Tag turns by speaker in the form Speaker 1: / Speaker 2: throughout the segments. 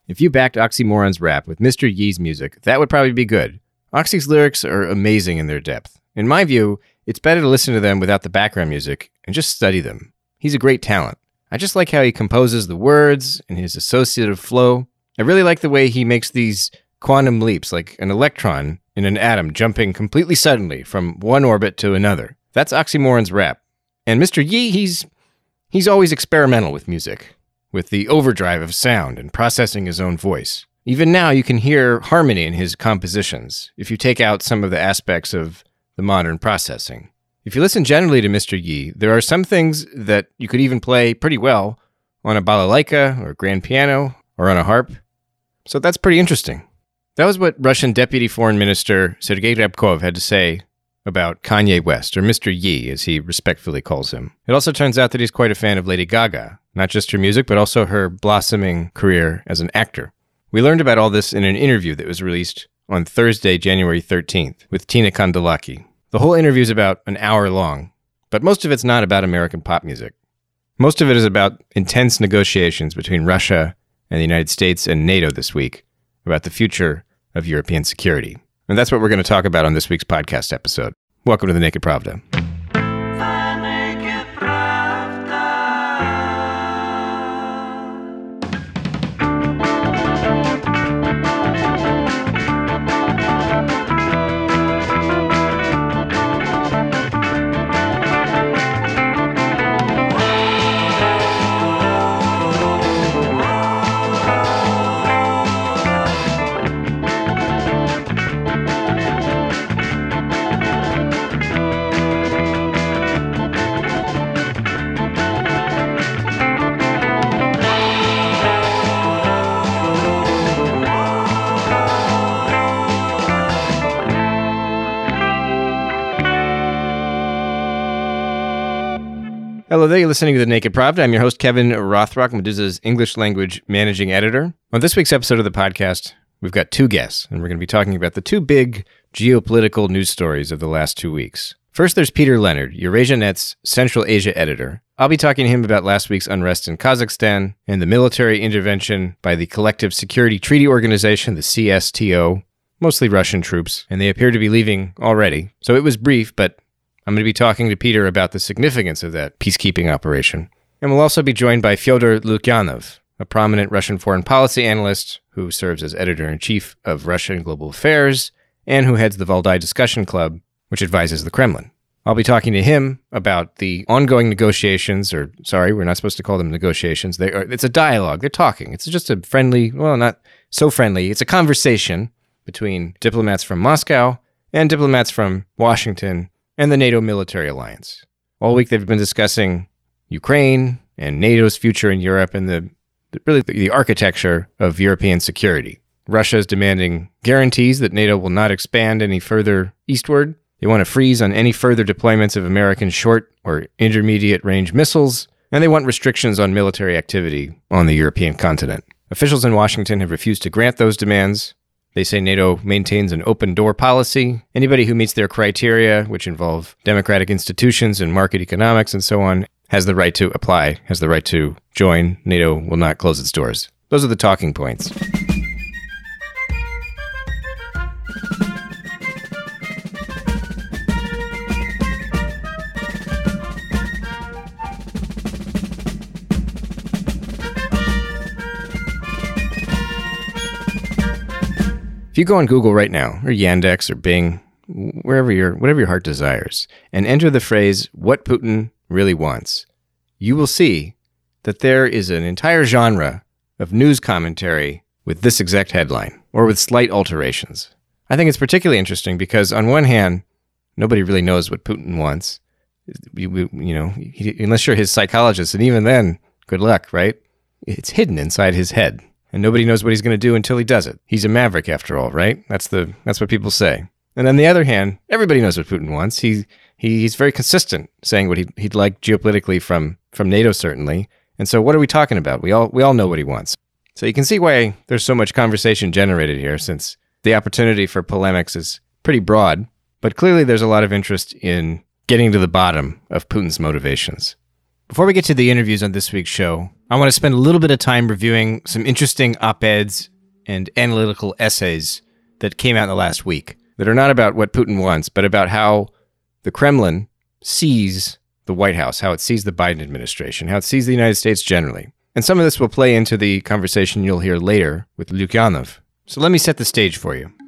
Speaker 1: If you backed Oxymoron's rap with Mr. Yee's music, that would probably be good. Oxy's lyrics are amazing in their depth. In my view, it's better to listen to them without the background music and just study them. He's a great talent. I just like how he composes the words and his associative flow. I really like the way he makes these quantum leaps, like an electron in an atom jumping completely suddenly from one orbit to another. That's Oxymoron's rap. And Mr. Yee, he's always experimental with music, with the overdrive of sound and processing his own voice. Even now, you can hear harmony in his compositions, if you take out some of the aspects of the modern processing. If you listen generally to Mr. Yee, there are some things that you could even play pretty well on a balalaika or grand piano or on a harp. So that's pretty interesting. That was what Russian Deputy Foreign Minister Sergei Ryabkov had to say about Kanye West, or Mr. Yee, as he respectfully calls him. It also turns out that he's quite a fan of Lady Gaga, not just her music, but also her blossoming career as an actor. We learned about all this in an interview that was released on Thursday, January 13th, with Tina Kandelaki. The whole interview is about an hour long, but most of it's not about American pop music. Most of it is about intense negotiations between Russia and the United States and NATO this week about the future of European security. And that's what we're going to talk about on this week's podcast episode. Welcome to The Naked Pravda. Hello there, you're listening to The Naked Pravda. I'm your host, Kevin Rothrock, Meduza's English language managing editor. On this week's episode of the podcast, we've got two guests, and we're going to be talking about the two big geopolitical news stories of the last 2 weeks. First, there's Peter Leonard, EurasiaNet's Central Asia editor. I'll be talking to him about last week's unrest in Kazakhstan and the military intervention by the Collective Security Treaty Organization, the CSTO, mostly Russian troops, and they appear to be leaving already. So it was brief, but I'm going to be talking to Peter about the significance of that peacekeeping operation. And we'll also be joined by Fyodor Lukyanov, a prominent Russian foreign policy analyst who serves as editor-in-chief of Russian Global Affairs and who heads the Valdai Discussion Club, which advises the Kremlin. I'll be talking to him about the ongoing negotiations, or sorry, we're not supposed to call them negotiations. It's a dialogue. They're talking. It's just a friendly, well, not so friendly. It's a conversation between diplomats from Moscow and diplomats from Washington and the NATO military alliance. All week they've been discussing Ukraine and NATO's future in Europe and the architecture of European security. Russia is demanding guarantees that NATO will not expand any further eastward. They want a freeze on any further deployments of American short or intermediate range missiles, and they want restrictions on military activity on the European continent. Officials in Washington have refused to grant those demands. They say NATO maintains an open door policy. Anybody who meets their criteria, which involve democratic institutions and market economics and so on, has the right to apply, has the right to join. NATO will not close its doors. Those are the talking points. If you go on Google right now, or Yandex, or Bing, whatever your heart desires, and enter the phrase, "what Putin really wants," you will see that there is an entire genre of news commentary with this exact headline, or with slight alterations. I think it's particularly interesting because, on one hand, nobody really knows what Putin wants, unless you're his psychologist, and even then, good luck, right? It's hidden inside his head. And nobody knows what he's going to do until he does it. He's a maverick after all, right? That's what people say. And on the other hand, everybody knows what Putin wants. He's very consistent saying what he'd like geopolitically from NATO, certainly. And so what are we talking about? We all know what he wants. So you can see why there's so much conversation generated here, since the opportunity for polemics is pretty broad. But clearly there's a lot of interest in getting to the bottom of Putin's motivations. Before we get to the interviews on this week's show, I want to spend a little bit of time reviewing some interesting op-eds and analytical essays that came out in the last week that are not about what Putin wants, but about how the Kremlin sees the White House, how it sees the Biden administration, how it sees the United States generally. And some of this will play into the conversation you'll hear later with Lukyanov. So let me set the stage for you.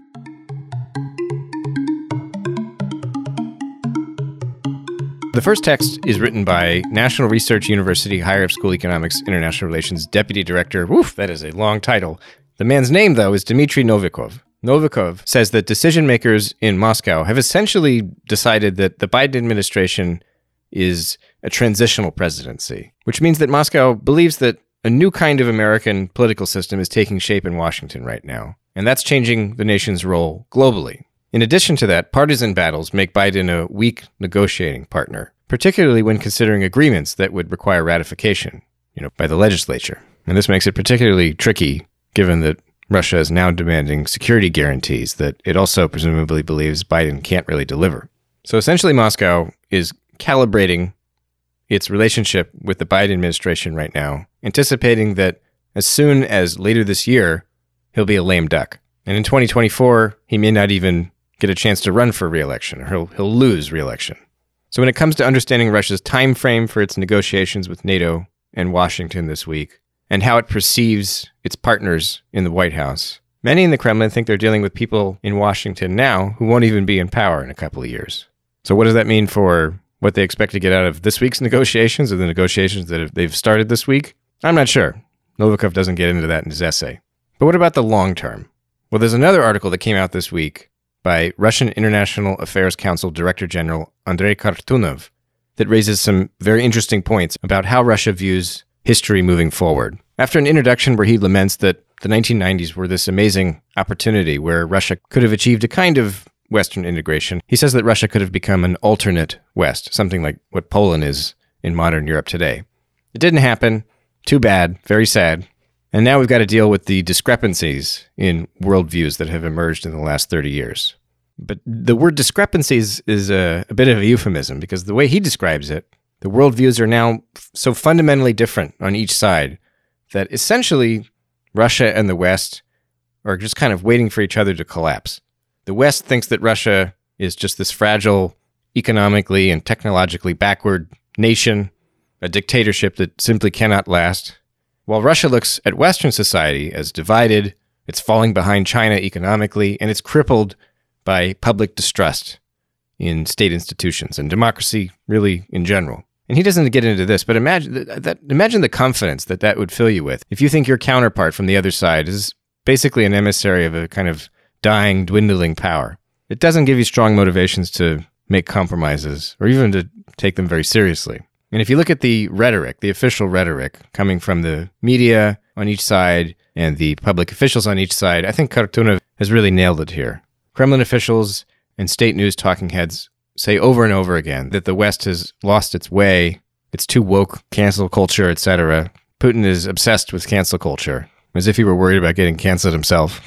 Speaker 1: The first text is written by National Research University Higher Up School Economics International Relations Deputy Director. Woof, that is a long title. The man's name, though, is Dmitry Novikov. Novikov says that decision makers in Moscow have essentially decided that the Biden administration is a transitional presidency, which means that Moscow believes that a new kind of American political system is taking shape in Washington right now, and that's changing the nation's role globally. In addition to that, partisan battles make Biden a weak negotiating partner, particularly when considering agreements that would require ratification, by the legislature. And this makes it particularly tricky, given that Russia is now demanding security guarantees that it also presumably believes Biden can't really deliver. So essentially, Moscow is calibrating its relationship with the Biden administration right now, anticipating that as soon as later this year, he'll be a lame duck. And in 2024, he may not even get a chance to run for re-election, or he'll lose re-election. So when it comes to understanding Russia's time frame for its negotiations with NATO and Washington this week, and how it perceives its partners in the White House, many in the Kremlin think they're dealing with people in Washington now who won't even be in power in a couple of years. So what does that mean for what they expect to get out of this week's negotiations, or the negotiations that they've started this week? I'm not sure. Novikov doesn't get into that in his essay. But what about the long term? Well, there's another article that came out this week by Russian International Affairs Council Director General Andrei Kartunov that raises some very interesting points about how Russia views history moving forward. After an introduction where he laments that the 1990s were this amazing opportunity where Russia could have achieved a kind of Western integration, he says that Russia could have become an alternate West, something like what Poland is in modern Europe today. It didn't happen. Too bad. Very sad. And now we've got to deal with the discrepancies in worldviews that have emerged in the last 30 years. But the word discrepancies is a bit of a euphemism, because the way he describes it, the worldviews are now so fundamentally different on each side that essentially Russia and the West are just kind of waiting for each other to collapse. The West thinks that Russia is just this fragile, economically and technologically backward nation, a dictatorship that simply cannot last. While Russia looks at Western society as divided, it's falling behind China economically, and it's crippled by public distrust in state institutions and democracy really in general. And he doesn't get into this, but imagine the confidence that would fill you with if you think your counterpart from the other side is basically an emissary of a kind of dying, dwindling power. It doesn't give you strong motivations to make compromises or even to take them very seriously. And if you look at the rhetoric, the official rhetoric coming from the media on each side and the public officials on each side, I think Kartunov has really nailed it here. Kremlin officials and state news talking heads say over and over again that the West has lost its way, it's too woke, cancel culture, etc. Putin is obsessed with cancel culture, as if he were worried about getting canceled himself,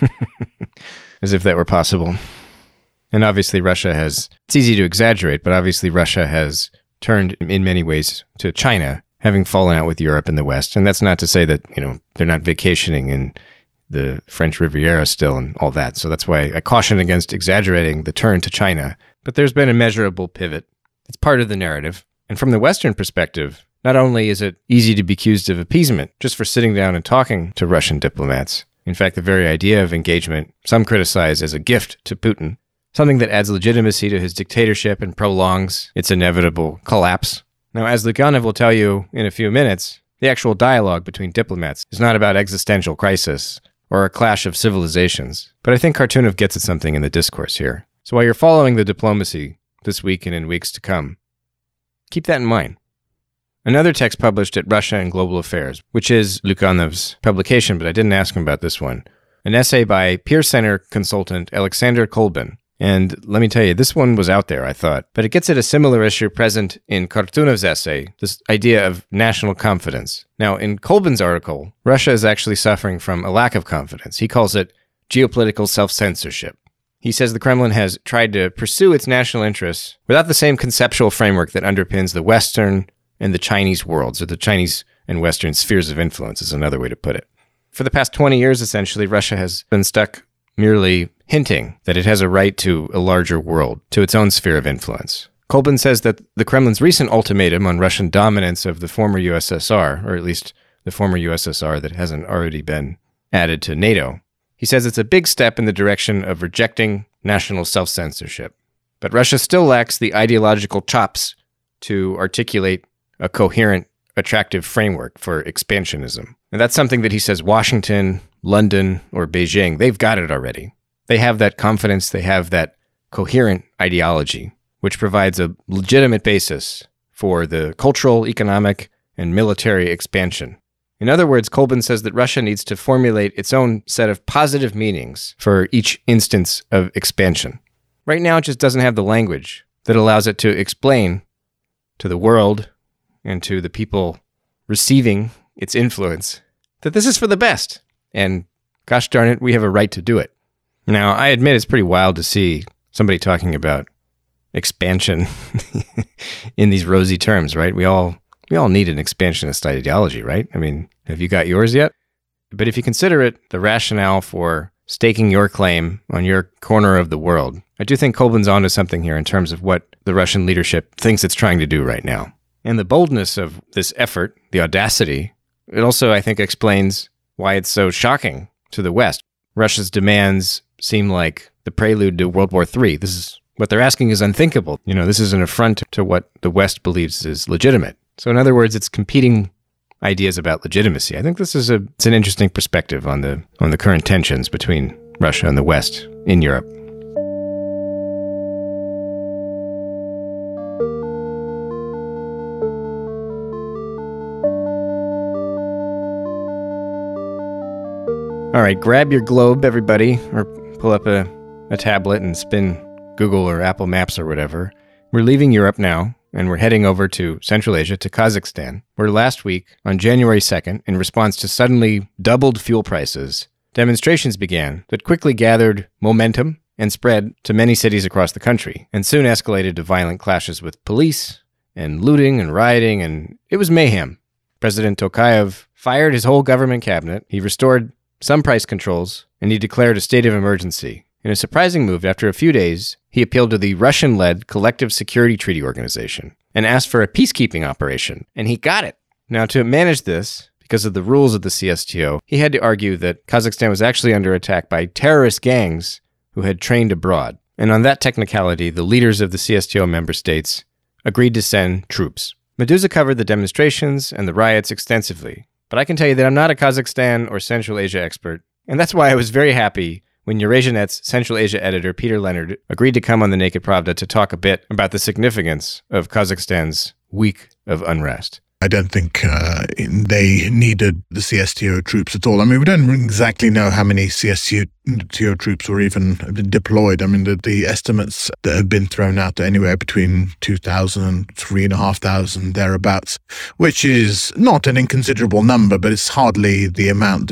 Speaker 1: as if that were possible. And obviously it's easy to exaggerate, but obviously Russia has turned in many ways to China, having fallen out with Europe and the West. And that's not to say that, they're not vacationing in the French Riviera still and all that. So that's why I caution against exaggerating the turn to China. But there's been a measurable pivot. It's part of the narrative. And from the Western perspective, not only is it easy to be accused of appeasement just for sitting down and talking to Russian diplomats, in fact, the very idea of engagement, some criticize as a gift to Putin, something that adds legitimacy to his dictatorship and prolongs its inevitable collapse. Now, as Lukyanov will tell you in a few minutes, the actual dialogue between diplomats is not about existential crisis or a clash of civilizations, but I think Kartunov gets at something in the discourse here. So while you're following the diplomacy this week and in weeks to come, keep that in mind. Another text published at Russia and Global Affairs, which is Lukyanov's publication, but I didn't ask him about this one, an essay by Peer Center consultant Alexander Kolbin. And let me tell you, this one was out there, I thought, but it gets at a similar issue present in Kartunov's essay, this idea of national confidence. Now, in Kolbin's article, Russia is actually suffering from a lack of confidence. He calls it geopolitical self-censorship. He says the Kremlin has tried to pursue its national interests without the same conceptual framework that underpins the Western and the Chinese worlds, or the Chinese and Western spheres of influence is another way to put it. For the past 20 years, essentially, Russia has been stuck merely hinting that it has a right to a larger world, to its own sphere of influence. Kolbin says that the Kremlin's recent ultimatum on Russian dominance of the former USSR, or at least the former USSR that hasn't already been added to NATO, he says it's a big step in the direction of rejecting national self-censorship. But Russia still lacks the ideological chops to articulate a coherent, attractive framework for expansionism. And that's something that he says Washington, London, or Beijing, they've got it already. They have that confidence, they have that coherent ideology, which provides a legitimate basis for the cultural, economic, and military expansion. In other words, Kolbin says that Russia needs to formulate its own set of positive meanings for each instance of expansion. Right now, it just doesn't have the language that allows it to explain to the world and to the people receiving its influence that this is for the best. And gosh darn it, we have a right to do it. Now, I admit it's pretty wild to see somebody talking about expansion in these rosy terms, right? We all need an expansionist ideology, right? I mean, have you got yours yet? But if you consider it the rationale for staking your claim on your corner of the world, I do think Kolbin's onto something here in terms of what the Russian leadership thinks it's trying to do right now. And the boldness of this effort, the audacity, it also, I think, explains why it's so shocking to the West. Russia's demands seem like the prelude to World War III. This is what they're asking is unthinkable. This is an affront to what the West believes is legitimate. So in other words, it's competing ideas about legitimacy. I think this is it's an interesting perspective on the current tensions between Russia and the West in Europe. All right, grab your globe, everybody, or pull up a tablet and spin Google or Apple Maps or whatever. We're leaving Europe now, and we're heading over to Central Asia, to Kazakhstan, where last week, on January 2nd, in response to suddenly doubled fuel prices, demonstrations began that quickly gathered momentum and spread to many cities across the country, and soon escalated to violent clashes with police, and looting and rioting, and it was mayhem. President Tokayev fired his whole government cabinet, he restored some price controls, and he declared a state of emergency. In a surprising move, after a few days, he appealed to the Russian-led Collective Security Treaty Organization and asked for a peacekeeping operation, and he got it. Now, to manage this, because of the rules of the CSTO, he had to argue that Kazakhstan was actually under attack by terrorist gangs who had trained abroad. And on that technicality, the leaders of the CSTO member states agreed to send troops. Meduza covered the demonstrations and the riots extensively, but I can tell you that I'm not a Kazakhstan or Central Asia expert, and that's why I was very happy when EurasiaNet's Central Asia editor Peter Leonard agreed to come on the Naked Pravda to talk a bit about the significance of Kazakhstan's week of unrest.
Speaker 2: I don't think they needed the CSTO troops at all. I mean, we don't exactly know how many CSTO troops were even deployed. I mean, the estimates that have been thrown out are anywhere between 2,000 and 3,500 thereabouts, which is not an inconsiderable number, but it's hardly the amount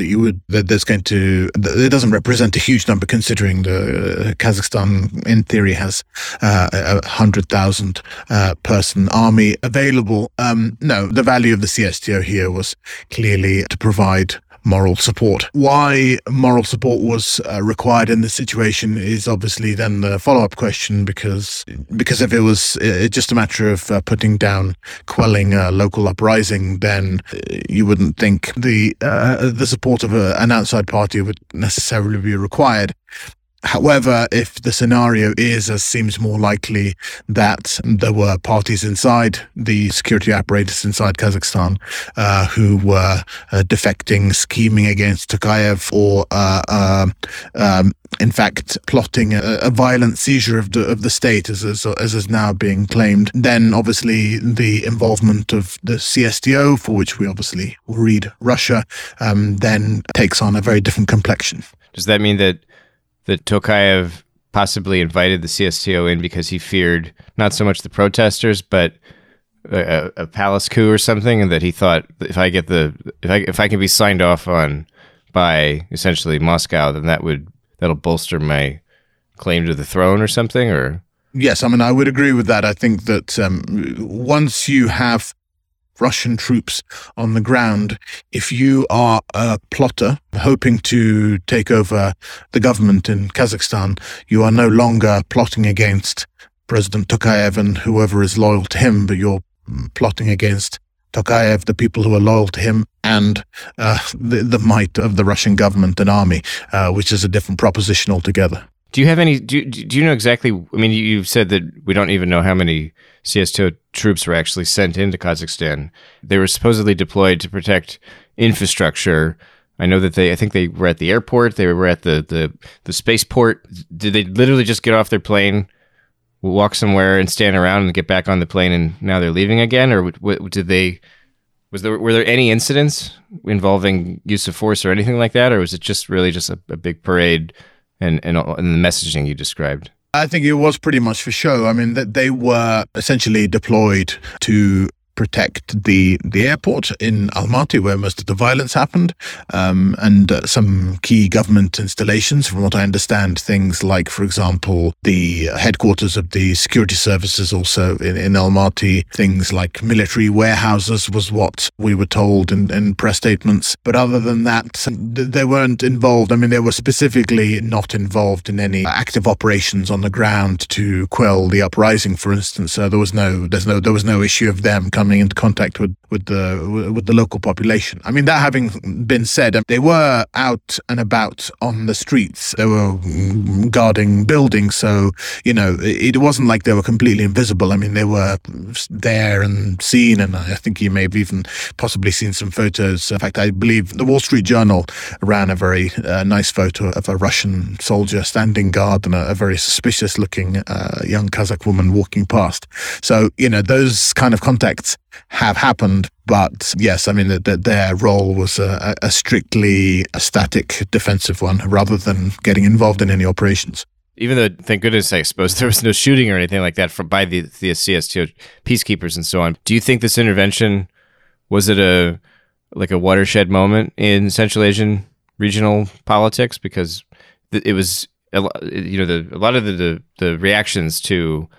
Speaker 2: it doesn't represent a huge number considering the Kazakhstan, in theory, has a 100,000 person army available. No, the value of the CSTO here was clearly to provide moral support. Why moral support was required in this situation is obviously then the follow-up question, because if it was just a matter of quelling a local uprising, then you wouldn't think the support of an outside party would necessarily be required. However, if the scenario is, as seems more likely, that there were parties inside the security apparatus inside Kazakhstan who were defecting, scheming against Tokayev, or in fact plotting a violent seizure of the state, as is now being claimed, then obviously the involvement of the CSTO, for which we obviously read Russia, then takes on a very different complexion.
Speaker 1: Does that mean that Tokayev possibly invited the CSTO in because he feared not so much the protesters, but a palace coup or something, and that he thought if I can be signed off on by essentially Moscow, then that'll bolster my claim to the throne or something? Or
Speaker 2: yes, I mean, I would agree with that. I think that once you have Russian troops on the ground. If you are a plotter hoping to take over the government in Kazakhstan, you are no longer plotting against President Tokayev and whoever is loyal to him, but you're plotting against Tokayev, the people who are loyal to him, and the might of the Russian government and army, which is a different proposition altogether.
Speaker 1: Do you have any? Do you know exactly? I mean, you've said that we don't even know how many CSTO troops were actually sent into Kazakhstan. They were supposedly deployed to protect infrastructure. I know that I think they were at the airport. They were at the spaceport. Did they literally just get off their plane, walk somewhere, and stand around and get back on the plane, and now they're leaving again? Or did they? Were there any incidents involving use of force or anything like that, or was it just really just a big parade? And the messaging you described?
Speaker 2: I think it was pretty much for show. I mean, that they were essentially deployed to protect the airport in Almaty, where most of the violence happened, and some key government installations. From what I understand, things like, for example, the headquarters of the security services also in Almaty, things like military warehouses was what we were told in press statements. But other than that, they weren't involved. I mean, they were specifically not involved in any active operations on the ground to quell the uprising, for instance. So there was no issue of them coming into contact with the local population. I mean, that having been said, they were out and about on the streets. They were guarding buildings, so it wasn't like they were completely invisible. I mean, they were there and seen, and I think you may have even possibly seen some photos. In fact, I believe the Wall Street Journal ran a very nice photo of a Russian soldier standing guard and a very suspicious-looking young Kazakh woman walking past. So, those kind of contacts have happened, but yes, I mean that their role was a strictly static defensive one rather than getting involved in any operations.
Speaker 1: Even though, thank goodness, I suppose there was no shooting or anything like that by the CSTO peacekeepers and so on. Do you think this intervention, was it a watershed moment in Central Asian regional politics? Because it was a lot of the reactions to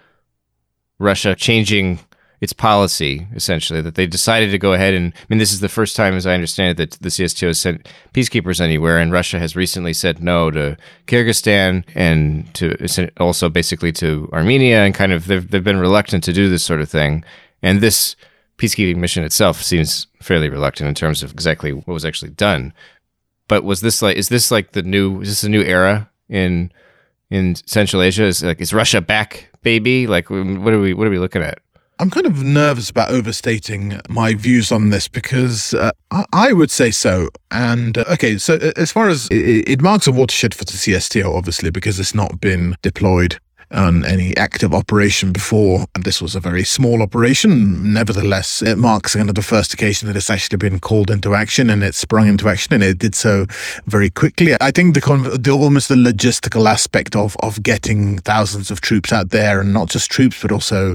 Speaker 1: Russia changing its policy, essentially, that they decided to go ahead and, I mean, this is the first time, as I understand it, that the CSTO has sent peacekeepers anywhere, and Russia has recently said no to Kyrgyzstan and to also basically to Armenia, and kind of they've been reluctant to do this sort of thing. And this peacekeeping mission itself seems fairly reluctant in terms of exactly what was actually done. But is this a new era in Central Asia? Is Russia back, baby? Like, what are we looking at?
Speaker 2: I'm kind of nervous about overstating my views on this because I would say so. And so as far as it marks a watershed for the CSTO, obviously, because it's not been deployed on any active operation before, and this was a very small operation. Nevertheless, it marks kind of the first occasion that it's actually been called into action, and it sprung into action, and it did so very quickly. I think almost the logistical aspect of getting thousands of troops out there, and not just troops, but also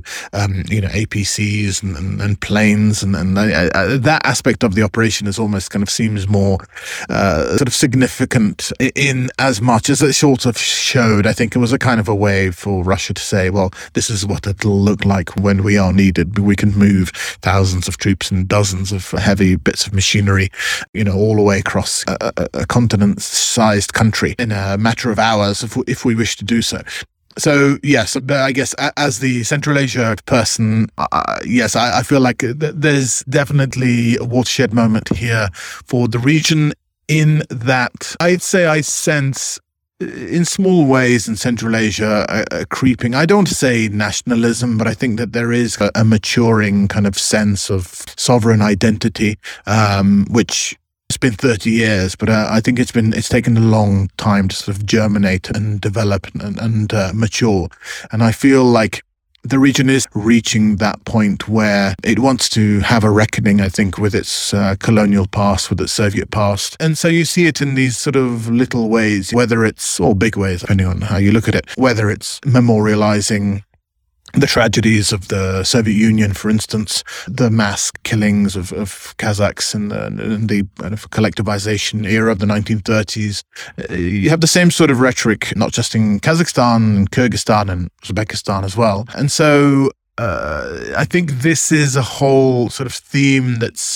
Speaker 2: APCs and planes, and that aspect of the operation is almost kind of seems more sort of significant in as much as it sort of showed. I think it was a kind of a way for Russia to say, well, this is what it'll look like when we are needed. We can move thousands of troops and dozens of heavy bits of machinery, all the way across a continent-sized country in a matter of hours if we wish to do so. So, yes, I guess as the Central Asia person, yes, I feel like there's definitely a watershed moment here for the region, in that I'd say I sense in small ways in Central Asia a creeping, I don't say nationalism, but I think that there is a maturing kind of sense of sovereign identity, which it's been 30 years, but I think it's taken a long time to sort of germinate and develop and mature. And I feel like the region is reaching that point where it wants to have a reckoning, I think, with its colonial past, with its Soviet past. And so you see it in these sort of little ways, or big ways, depending on how you look at it, whether it's memorializing the tragedies of the Soviet Union, for instance, the mass killings of Kazakhs in the kind of collectivization era of the 1930s. You have the same sort of rhetoric, not just in Kazakhstan and Kyrgyzstan and Uzbekistan as well. And so I think this is a whole sort of theme that's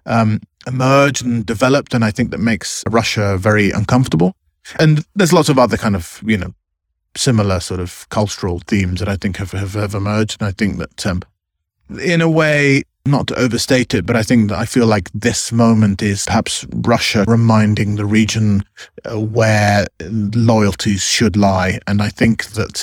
Speaker 2: emerged and developed, and I think that makes Russia very uncomfortable. And there's lots of other kind of, similar sort of cultural themes that I think have emerged. And I think that in a way, not to overstate it, but I feel like this moment is perhaps Russia reminding the region where loyalties should lie. And I think that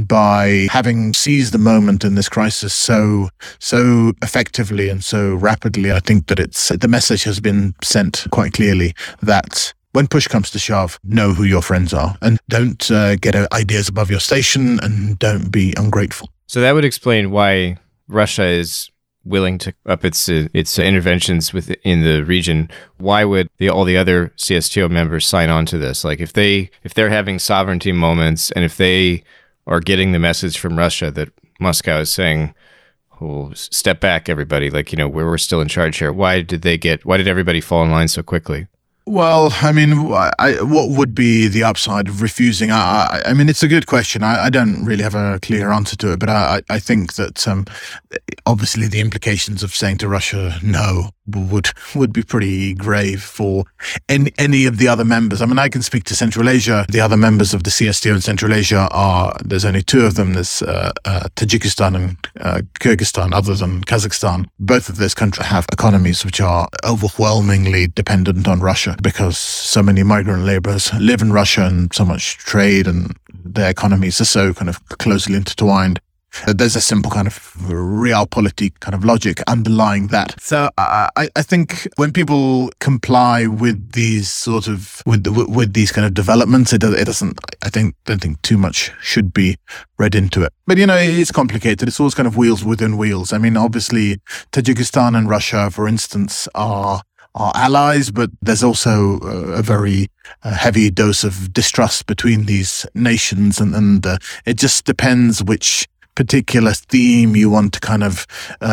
Speaker 2: by having seized the moment in this crisis so effectively and so rapidly, I think that the message has been sent quite clearly that when push comes to shove, know who your friends are and don't get ideas above your station and don't be ungrateful.
Speaker 1: So that would explain why Russia is willing to up its interventions within the region. Why would all the other CSTO members sign on to this? Like if they're having sovereignty moments and if they are getting the message from Russia that Moscow is saying, "Oh, step back, everybody! Like we're still in charge here." Why did everybody fall in line so quickly?
Speaker 2: Well, I mean, what would be the upside of refusing? I mean, it's a good question. I don't really have a clear answer to it, but I think that obviously the implications of saying to Russia no would be pretty grave for any of the other members. I mean, I can speak to Central Asia. The other members of the CSTO in Central Asia there's only two of them. There's Tajikistan and Kyrgyzstan, other than Kazakhstan. Both of those countries have economies which are overwhelmingly dependent on Russia, because so many migrant laborers live in Russia and so much trade and their economies are so kind of closely intertwined. There's a simple kind of realpolitik kind of logic underlying that. So I think when people comply with these sort of with these kind of developments, it doesn't. Don't think too much should be read into it. But it's complicated. It's always kind of wheels within wheels. I mean, obviously, Tajikistan and Russia, for instance, are allies, but there's also a very heavy dose of distrust between these nations, and it just depends which particular theme you want to kind of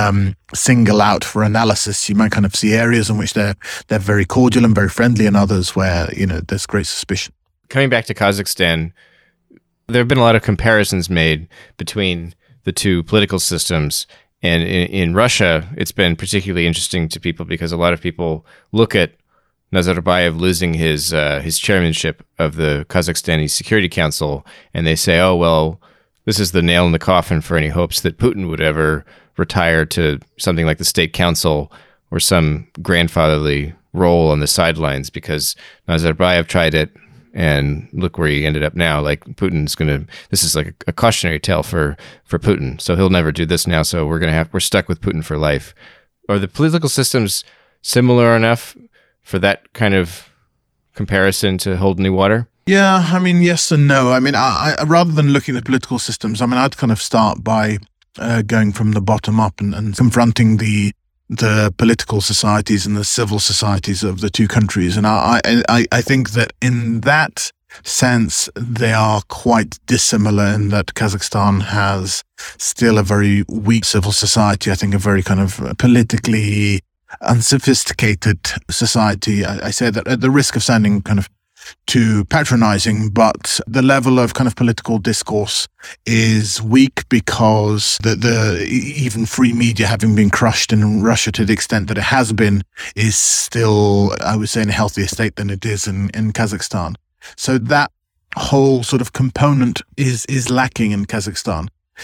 Speaker 2: single out for analysis. You might kind of see areas in which they're very cordial and very friendly, and others where there's great suspicion.
Speaker 1: Coming back to Kazakhstan, there have been a lot of comparisons made between the two political systems. And in Russia, it's been particularly interesting to people because a lot of people look at Nazarbayev losing his chairmanship of the Kazakhstani Security Council, and they say, "Oh well, this is the nail in the coffin for any hopes that Putin would ever retire to something like the State Council or some grandfatherly role on the sidelines, because Nazarbayev tried it, and look where he ended up now. Like this is like a cautionary tale for Putin. So he'll never do this now. So we're stuck with Putin for life." Are the political systems similar enough for that kind of comparison to hold any water?
Speaker 2: Yeah, I mean, yes and no. I mean, I rather than looking at political systems, I mean, I'd kind of start by going from the bottom up and confronting the political societies and the civil societies of the two countries. And I think that in that sense, they are quite dissimilar in that Kazakhstan has still a very weak civil society. I think a very kind of politically unsophisticated society. I say that at the risk of sounding kind of too patronizing, but the level of kind of political discourse is weak because the even free media, having been crushed in Russia to the extent that it has been, is still, I would say, in a healthier state than it is in Kazakhstan. So that whole sort of component is lacking in Kazakhstan.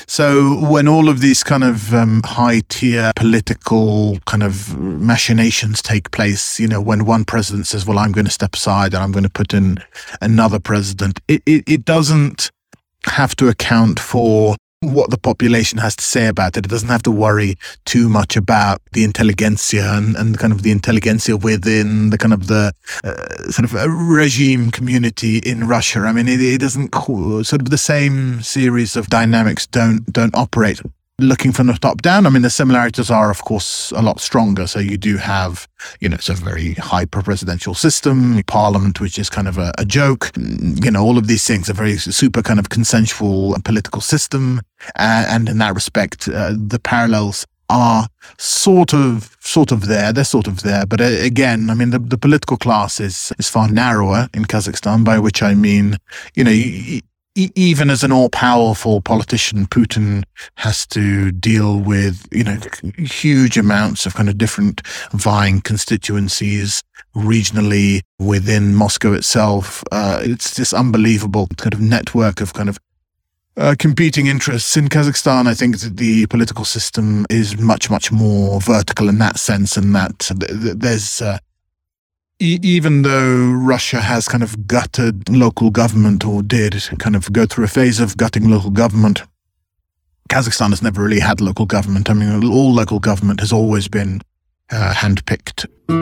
Speaker 2: So when all of these kind of high-tier political kind of machinations take place, when one president says, well, I'm going to step aside and I'm going to put in another president, it doesn't have to account for what the population has to say about it. It doesn't have to worry too much about the intelligentsia and kind of the intelligentsia within the kind of the sort of regime community in Russia. I mean, it doesn't, sort of the same series of dynamics don't operate. Looking from the top down, I mean, the similarities are, of course, a lot stronger. So you do have, it's a very hyper-presidential system, parliament, which is kind of a joke. All of these things are very super kind of consensual political system. And in that respect, the parallels are sort of there. They're sort of there. But again, I mean, the political class is far narrower in Kazakhstan, by which I mean, even as an all-powerful politician, Putin has to deal with, huge amounts of kind of different vying constituencies regionally within Moscow itself. It's this unbelievable kind of network of kind of competing interests. In Kazakhstan, I think that the political system is much, much more vertical in that sense, and that there's even though Russia has kind of gutted local government, or did kind of go through a phase of gutting local government, Kazakhstan has never really had local government. I mean, all local government has always been handpicked.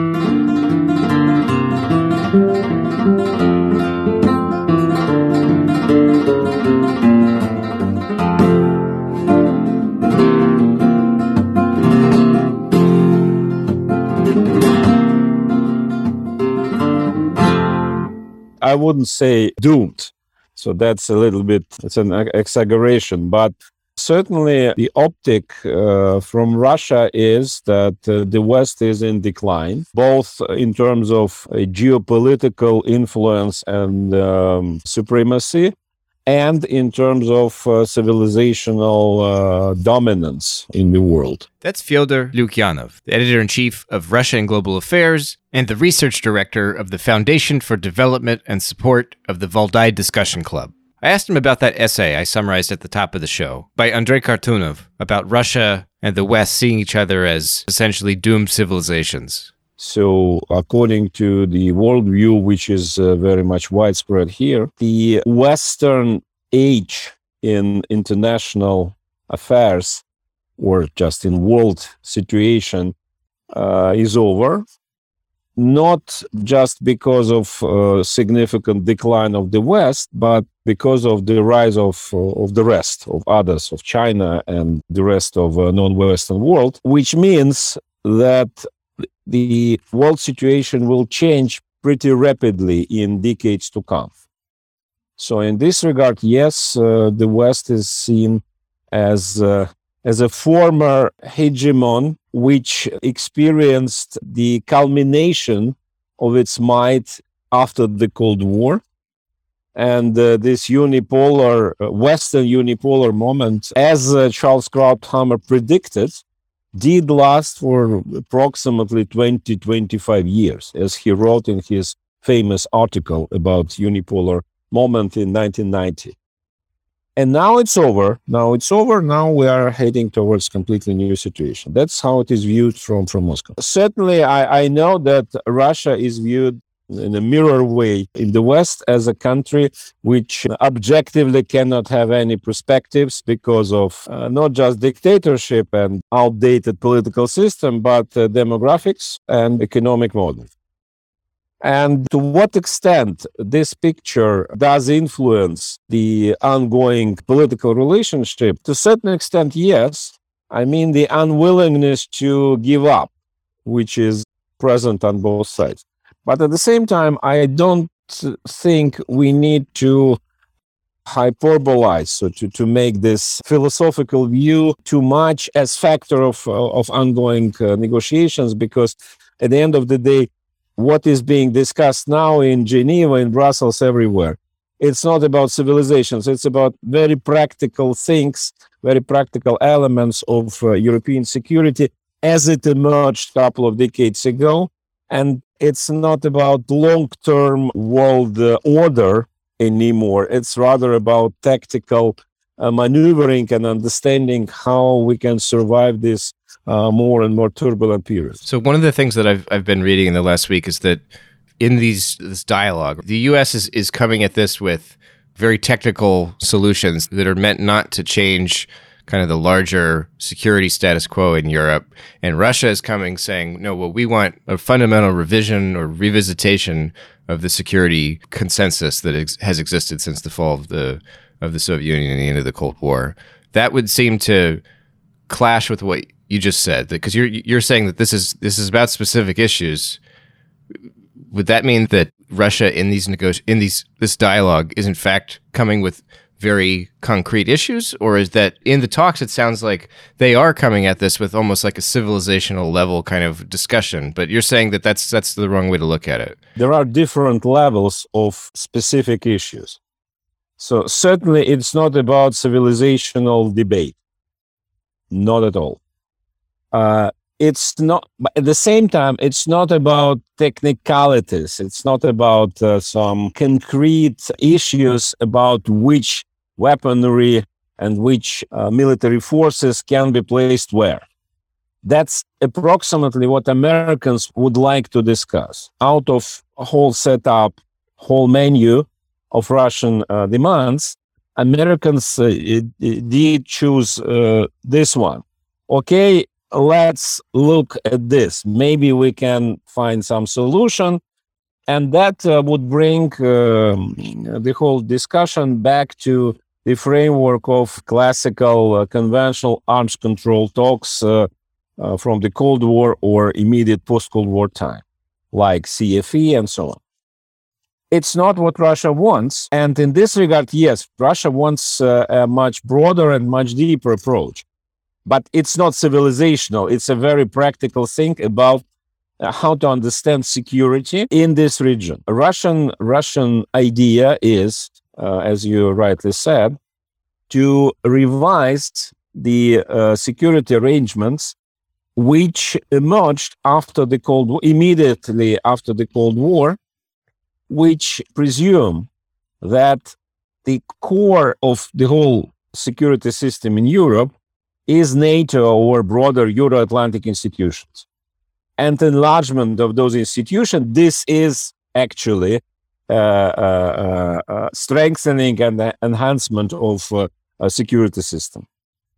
Speaker 3: I wouldn't say doomed. So that's a little bit, it's an exaggeration. But certainly the optic from Russia is that the West is in decline, both in terms of geopolitical influence and supremacy, and in terms of civilizational dominance in the world.
Speaker 1: That's Fyodor Lukyanov, the editor-in-chief of Russia and Global Affairs and the research director of the Foundation for Development and Support of the Valdai Discussion Club. I asked him about that essay I summarized at the top of the show by Andrei Kartunov about Russia and the West seeing each other as essentially doomed civilizations.
Speaker 3: So according to the worldview, which is very much widespread here, the Western age in international affairs, or just in world situation, is over. Not just because of significant decline of the West, but because of the rise of the rest, of others, of China and the rest of non-Western world, which means that the world situation will change pretty rapidly in decades to come. So in this regard, yes, the West is seen as a former hegemon which experienced the culmination of its might after the Cold War. And this unipolar, Western unipolar moment, as Charles Krauthammer predicted, did last for approximately 20-25 years, as he wrote in his famous article about unipolar moment in 1990. And now it's over. Now we are heading towards completely new situation. That's how it is viewed from Moscow. Certainly, I know that Russia is viewed in a mirror way in the West as a country which objectively cannot have any perspectives because of not just dictatorship and outdated political system, but demographics and economic model. And to what extent this picture does influence the ongoing political relationship? To a certain extent, yes. I mean, the unwillingness to give up, which is present on both sides. But at the same time, I don't think we need to hyperbolize, so to make this philosophical view too much as factor of ongoing negotiations, because at the end of the day, what is being discussed now in Geneva, in Brussels, everywhere, it's not about civilizations. It's about very practical things, very practical elements of European security as it emerged a couple of decades ago. And it's not about long-term world order anymore. It's rather about tactical maneuvering and understanding how we can survive this more and more turbulent period.
Speaker 1: So one of the things that I've been reading in the last week is that in this dialogue, the U.S. is coming at this with very technical solutions that are meant not to change kind of the larger security status quo in Europe. And Russia is coming saying, no, well, we want a fundamental revision or revisitation of the security consensus that has existed since the fall of the Soviet Union and the end of the Cold War. That would seem to clash with what you just said, because you're saying that this is about specific issues. Would that mean that Russia in this dialogue is in fact coming with very concrete issues, or is that in the talks it sounds like they are coming at this with almost like a civilizational level kind of discussion, but you're saying that that's the wrong way to look at it?
Speaker 3: There are different levels of specific issues. So certainly it's not about civilizational debate. Not at all. It's not, but at the same time, it's not about technicalities. It's not about some concrete issues about which weaponry and which military forces can be placed where. That's approximately what Americans would like to discuss. Out of a whole setup, whole menu of Russian demands, Americans did choose this one. Okay, let's look at this. Maybe we can find some solution. And that would bring the whole discussion back to the framework of classical conventional arms control talks from the Cold War or immediate post-Cold War time, like CFE and so on. It's not what Russia wants. And in this regard, yes, Russia wants a much broader and much deeper approach. But it's not civilizational. It's a very practical thing about how to understand security in this region. A Russian idea is, as you rightly said, to revise the security arrangements which emerged after the Cold War, immediately after the Cold War, which presume that the core of the whole security system in Europe is NATO or broader Euro-Atlantic institutions. And enlargement of those institutions, this is actually strengthening and enhancement of a security system.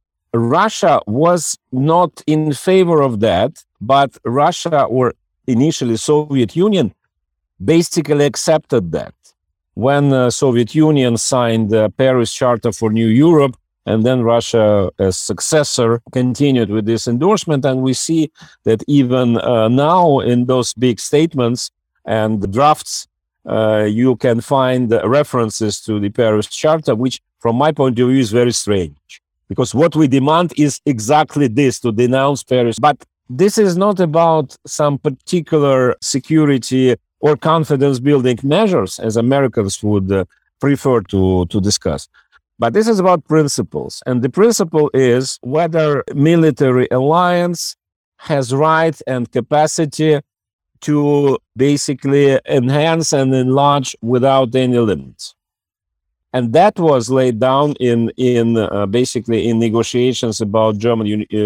Speaker 3: Russia was not in favor of that, but Russia, or initially Soviet Union, basically accepted that. When Soviet Union signed the Paris Charter for New Europe, and then Russia, as successor, continued with this endorsement. And we see that even now in those big statements and drafts, you can find references to the Paris Charter, which from my point of view is very strange. Because what we demand is exactly this, to denounce Paris. But this is not about some particular security or confidence building measures, as Americans would prefer to discuss. But this is about principles. And the principle is whether military alliance has right and capacity to basically enhance and enlarge without any limits. And that was laid down in basically in negotiations about German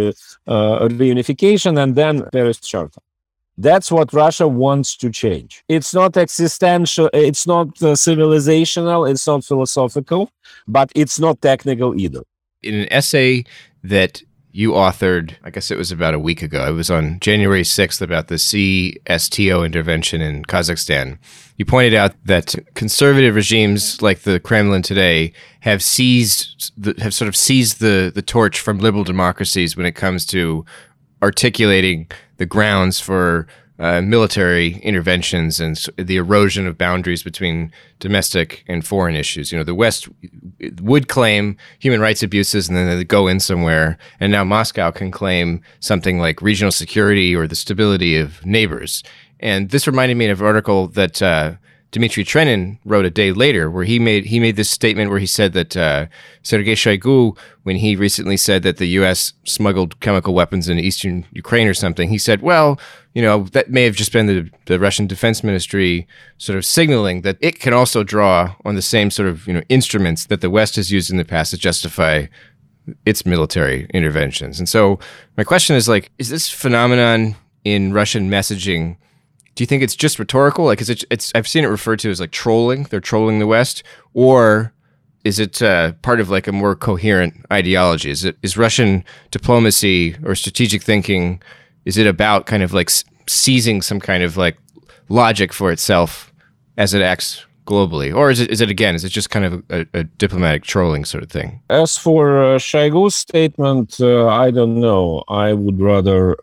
Speaker 3: reunification and then Paris Charter. That's what Russia wants to change. It's not existential, it's not civilizational, it's not philosophical, but it's not technical either.
Speaker 1: In an essay that you authored, I guess it was about a week ago, it was on January 6th about the CSTO intervention in Kazakhstan. You pointed out that conservative regimes like the Kremlin today have sort of seized the torch from liberal democracies when it comes to articulating the grounds for military interventions and the erosion of boundaries between domestic and foreign issues. You know, the West would claim human rights abuses and then they go in somewhere, and now Moscow can claim something like regional security or the stability of neighbors. And this reminded me of an article that Dmitry Trenin wrote a day later, where he made this statement where he said that Sergei Shoigu, when he recently said that the U.S. smuggled chemical weapons into eastern Ukraine or something, he said, well, you know, that may have just been the Russian Defense Ministry sort of signaling that it can also draw on the same sort of, you know, instruments that the West has used in the past to justify its military interventions. And so my question is, like, is this phenomenon in Russian messaging, do you think it's just rhetorical? Like, it's I've seen it referred to as like trolling. They're trolling the West, or is it part of like a more coherent ideology? Is Russian diplomacy or strategic thinking, is it about kind of like seizing some kind of like logic for itself as it acts globally, or is it just kind of a diplomatic trolling sort of thing?
Speaker 3: As for Shoigu's statement, I don't know. I would rather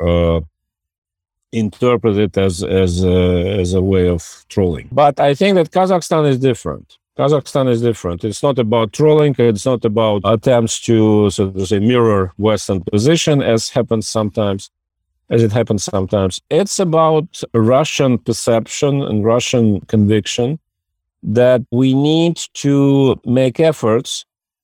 Speaker 3: interpret it as a way of trolling. But I think that Kazakhstan is different. It's not about trolling. It's not about attempts to, so to say, mirror Western position, as it happens sometimes. It's about Russian perception and Russian conviction that we need to make efforts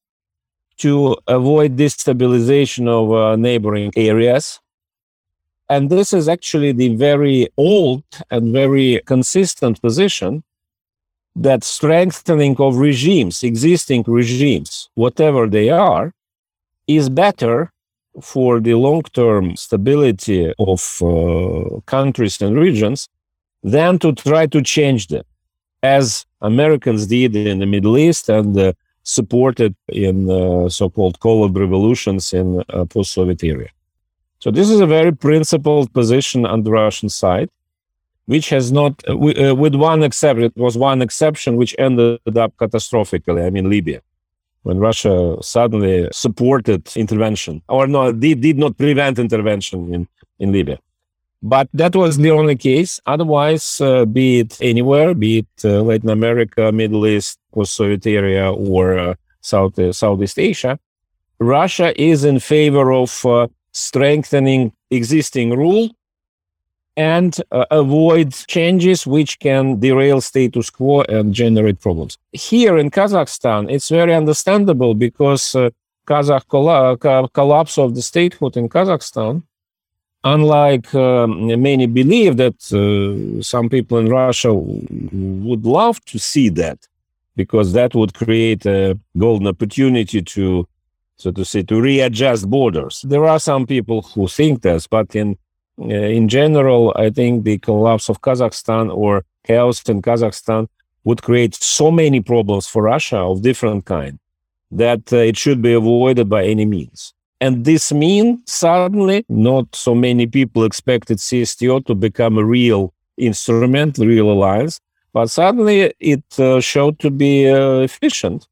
Speaker 3: to avoid destabilization of neighboring areas. And this is actually the very old and very consistent position that strengthening of regimes, existing regimes, whatever they are, is better for the long-term stability of countries and regions than to try to change them, as Americans did in the Middle East and supported in so-called cold revolutions in post-Soviet area. So this is a very principled position on the Russian side, which has not, with one exception, it was one exception which ended up catastrophically, I mean Libya, when Russia suddenly supported intervention, or no, did not prevent intervention in Libya. But that was the only case. Otherwise, be it anywhere, be it Latin America, Middle East, post-Soviet area, or Southeast Asia, Russia is in favor of strengthening existing rule and avoid changes which can derail status quo and generate problems. Here in Kazakhstan, it's very understandable because Kazakh collapse of the statehood in Kazakhstan, unlike many believe that some people in Russia would love to see that, because that would create a golden opportunity to, so to say, to readjust borders. There are some people who think this, but in general, I think the collapse of Kazakhstan or chaos in Kazakhstan would create so many problems for Russia of different kind that it should be avoided by any means. And this means suddenly not so many people expected CSTO to become a real instrument, real alliance, but suddenly it showed to be efficient.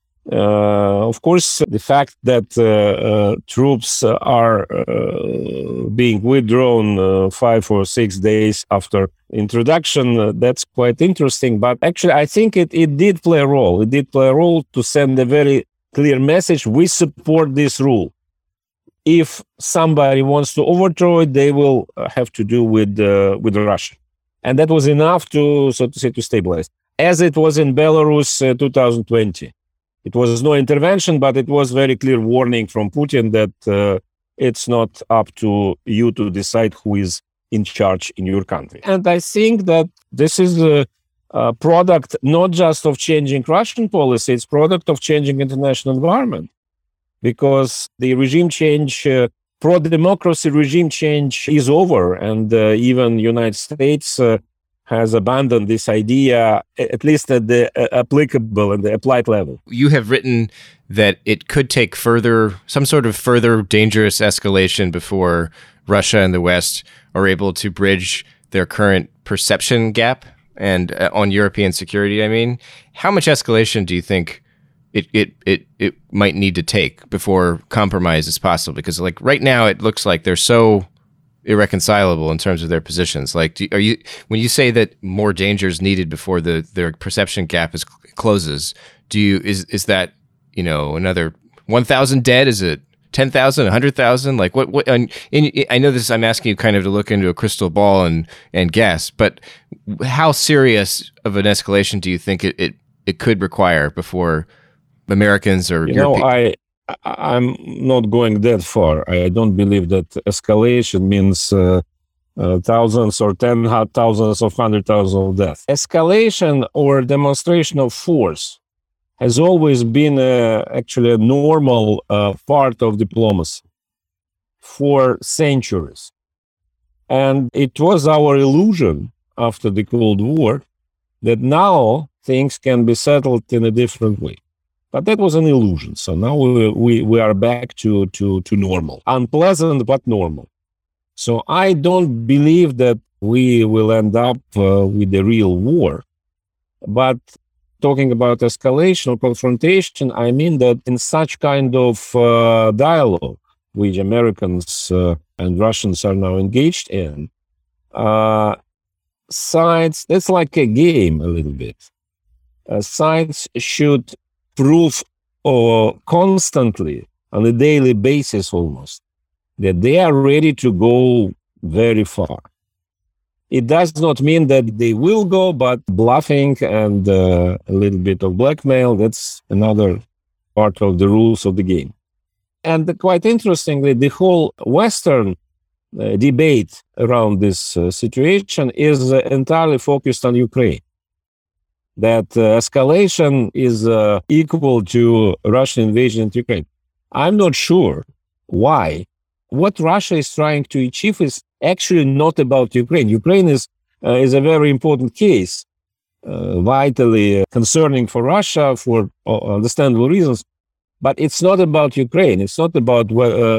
Speaker 3: Of course, the fact that troops are being withdrawn 5 or 6 days after introduction, that's quite interesting. But actually, I think it did play a role. It did play a role to send a very clear message. We support this rule. If somebody wants to overthrow it, they will have to do with Russia. And that was enough to, so to say, to stabilize. As it was in Belarus 2020. It was no intervention, but it was very clear warning from Putin that it's not up to you to decide who is in charge in your country. And I think that this is a product not just of changing Russian policy, it's product of changing international environment. Because the regime change, pro-democracy regime change is over, and even United States has abandoned this idea, at least at the applicable and the applied level.
Speaker 1: You have written that it could take some sort of further dangerous escalation before Russia and the West are able to bridge their current perception gap and on European security. I mean, how much escalation do you think it might need to take before compromise is possible? Because like right now, it looks like they're so irreconcilable in terms of their positions. Like, when you say that more danger is needed before their perception gap closes, is that, another 1,000 dead? Is it 10,000, 100,000? Like what? And I know this. I'm asking you kind of to look into a crystal ball and guess, but how serious of an escalation do you think it could require before Americans or Europeans?
Speaker 3: I'm not going that far. I don't believe that escalation means thousands or 10,000s or 100,000 of deaths. Escalation or demonstration of force has always been actually a normal part of diplomacy for centuries. And it was our illusion after the Cold War that now things can be settled in a different way. But that was an illusion. So now we are back to normal. Unpleasant, but normal. So I don't believe that we will end up with a real war. But talking about escalation or confrontation, I mean that in such kind of dialogue, which Americans and Russians are now engaged in, sides, that's like a game a little bit. Sides should prove constantly, on a daily basis almost, that they are ready to go very far. It does not mean that they will go, but bluffing and a little bit of blackmail, that's another part of the rules of the game. And quite interestingly, the whole Western debate around this situation is entirely focused on Ukraine. That escalation is equal to Russian invasion into Ukraine. I'm not sure why. What Russia is trying to achieve is actually not about Ukraine. Ukraine is a very important case, vitally concerning for Russia for understandable reasons. But it's not about Ukraine. It's not about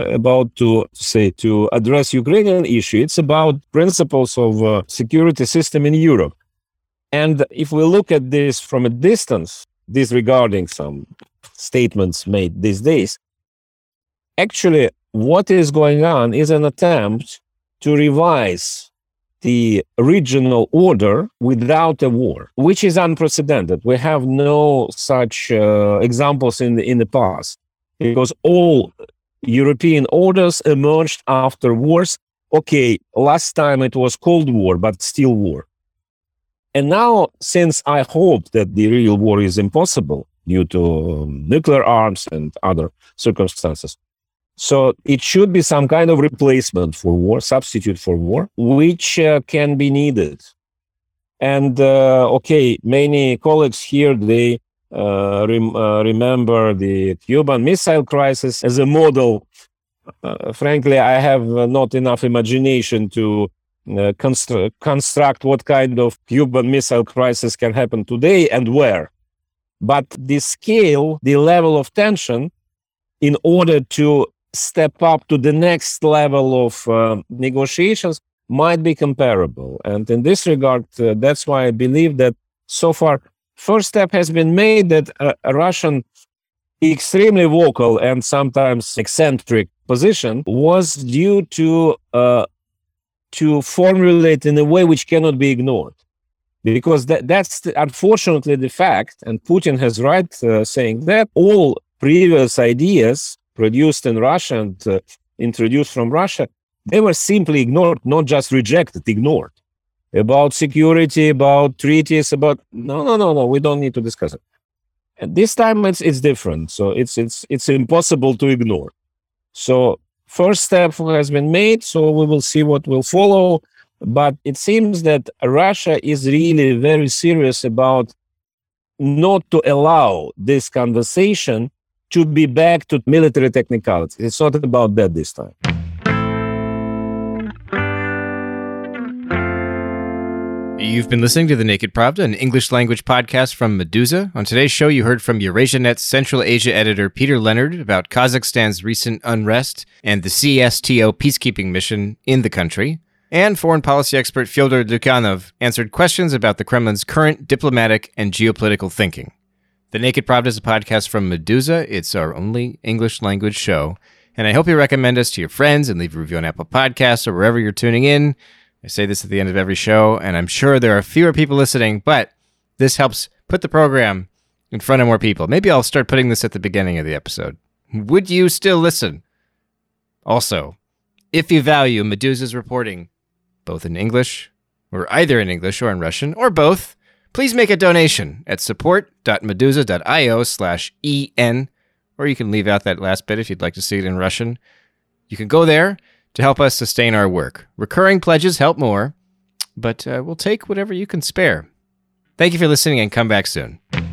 Speaker 3: to address Ukrainian issue. It's about principles of security system in Europe. And if we look at this from a distance, disregarding some statements made these days, actually what is going on is an attempt to revise the regional order without a war, which is unprecedented. We have no such examples in the past, because all European orders emerged after wars. Okay, last time it was Cold War, but still war. And now, since I hope that the real war is impossible due to nuclear arms and other circumstances, so it should be some kind of replacement for war, substitute for war, which can be needed. And many colleagues here, they remember the Cuban Missile Crisis as a model. Frankly, I have not enough imagination to construct what kind of Cuban Missile Crisis can happen today and where. But the scale, the level of tension, in order to step up to the next level of negotiations might be comparable. And in this regard, that's why I believe that so far, first step has been made, that a Russian extremely vocal and sometimes eccentric position was due to formulate in a way which cannot be ignored. Because that's unfortunately the fact, and Putin has right saying that all previous ideas produced in Russia and introduced from Russia, they were simply ignored, not just rejected, ignored. About security, about treaties, about no, we don't need to discuss it. And this time it's different, so it's impossible to ignore. So first step has been made, so we will see what will follow. But it seems that Russia is really very serious about not to allow this conversation to be back to military technicalities. It's not about that this time.
Speaker 1: You've been listening to The Naked Pravda, an English language podcast from Meduza. On today's show, you heard from EurasiaNet's Central Asia editor Peter Leonard about Kazakhstan's recent unrest and the CSTO peacekeeping mission in the country. And foreign policy expert Fyodor Dukhanov answered questions about the Kremlin's current diplomatic and geopolitical thinking. The Naked Pravda is a podcast from Meduza. It's our only English language show. And I hope you recommend us to your friends and leave a review on Apple Podcasts or wherever you're tuning in. I say this at the end of every show, and I'm sure there are fewer people listening, but this helps put the program in front of more people. Maybe I'll start putting this at the beginning of the episode. Would you still listen? Also, if you value Meduza's reporting, both in English, or either in English or in Russian, or both, please make a donation at support.meduza.io/en, or you can leave out that last bit if you'd like to see it in Russian. You can go there to help us sustain our work. Recurring pledges help more, but we'll take whatever you can spare. Thank you for listening, and come back soon.